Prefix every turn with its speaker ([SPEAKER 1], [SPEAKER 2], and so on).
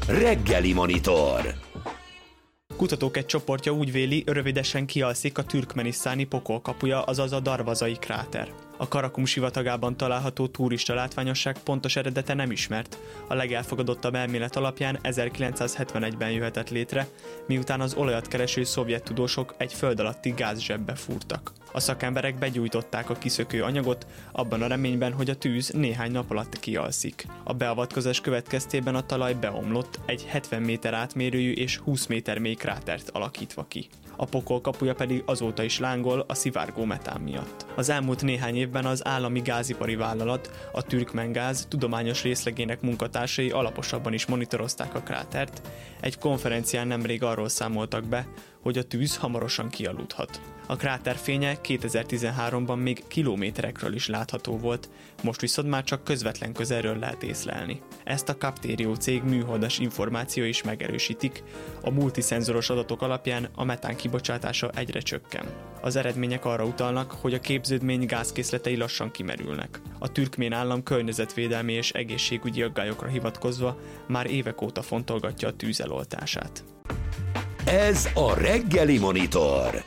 [SPEAKER 1] Reggeli Monitor.
[SPEAKER 2] Kutatók egy csoportja úgy véli, rövidesen kialszik a türkmenisztáni pokolkapuja, azaz a Darvazai kráter. A Karakum sivatagában található turista látványosság pontos eredete nem ismert. A legelfogadottabb elmélet alapján 1971-ben jöhetett létre, miután az olajat kereső szovjet tudósok egy föld alatti gázzsebbe fúrtak. A szakemberek begyújtották a kiszökő anyagot, abban a reményben, hogy a tűz néhány nap alatt kialszik. A beavatkozás következtében a talaj beomlott, egy 70 méter átmérőjű és 20 méter mély krátert alakítva ki. A pokol kapuja pedig azóta is lángol a szivárgó metán miatt. Az elmúlt néhány évben az állami gázipari vállalat, a Türkmengáz tudományos részlegének munkatársai alaposabban is monitorozták a krátert. Egy konferencián nemrég arról számoltak be, hogy a tűz hamarosan kialudhat. A kráter fénye 2013-ban még kilométerekről is látható volt, most viszont már csak közvetlen közelről lehet észlelni. Ezt a Capterio cég műholdas információi is megerősítik, a multiszenzoros adatok alapján a metán kibocsátása egyre csökken. Az eredmények arra utalnak, hogy a képződmény gázkészletei lassan kimerülnek. A türkmén állam környezetvédelmi és egészségügyi aggályokra hivatkozva már évek óta fontolgatja a tűz eloltását.
[SPEAKER 1] Ez a Reggeli Monitor.